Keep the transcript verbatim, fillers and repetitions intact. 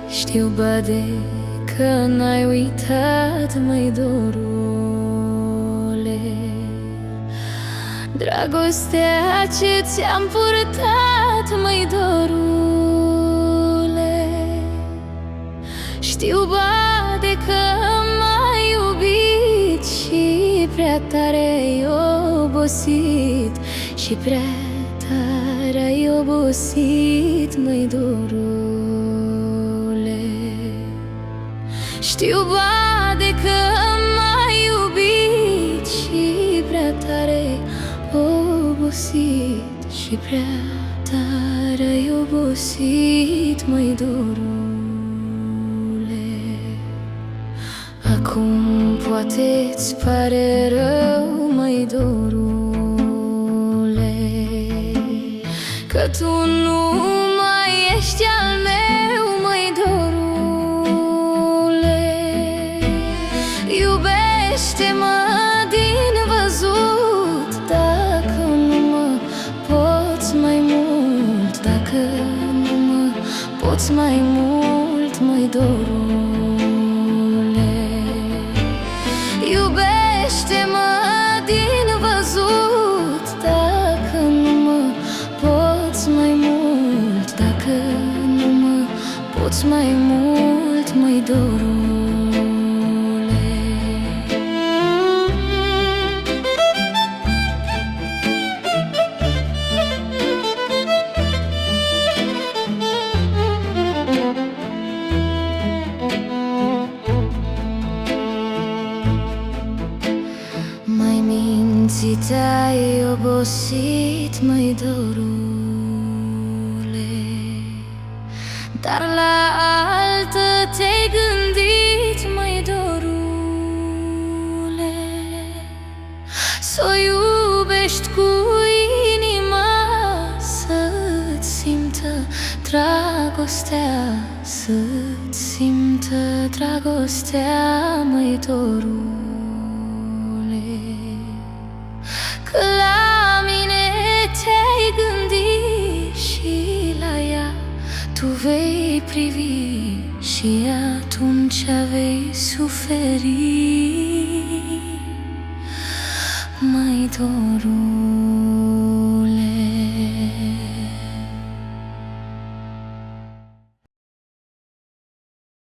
Știu, bade, că n-ai uitat, măi, dorule, dragostea ce ți-am purtat, măi, dorule. Știu, bade, că m-ai iubit și prea tare ai obosit, și prea tare ai obosit, măi, dorule. Știu, bade, că m-ai iubit și prea tare ai obosit, și prea tare ai obosit, măi, dorule. Acum poate-ți pare rău, măi, dorule, că tu nu mai ești al meu, măi, dorule. Iubește-mă din văzut, dacă nu mă poți mai mult, dacă nu mă poți mai mult, măi, dorule. Iubește-mă din văzut, dacă nu mă poți mai mult, dacă nu mă poți mai mult, măi, dorule. Mai mințit ai obosit, măi, dorule, dar la altă te-ai gândit, măi, dorule. S-o iubești cu inima, să-ți simtă dragostea, să-ți simtă dragostea, măi, dorule. Că la mine te-ai gândit și la ea tu vei privi, și atunci vei suferi, măi, dorule.